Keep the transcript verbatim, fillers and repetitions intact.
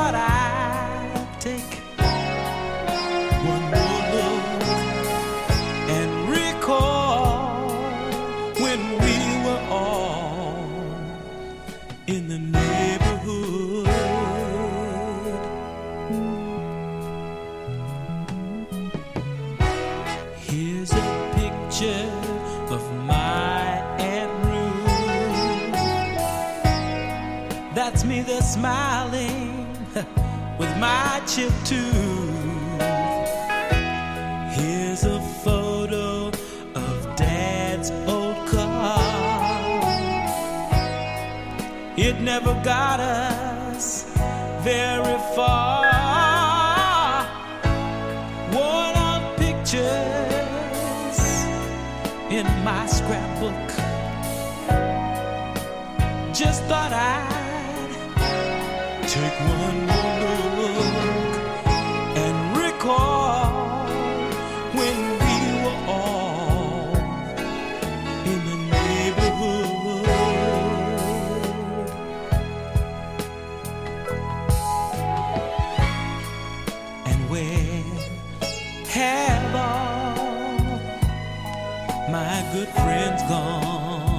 thought I'd take one more look and recall when we were all in the neighborhood. Here's a picture of my Aunt Ruth. That's me there smiling with my chipped tooth. Here's a photo of Dad's old car. It never got us very far. Worn out pictures in my scrapbook. Just thought I'd take one more look and recall when we were all in the neighborhood. And where have all my good friends gone?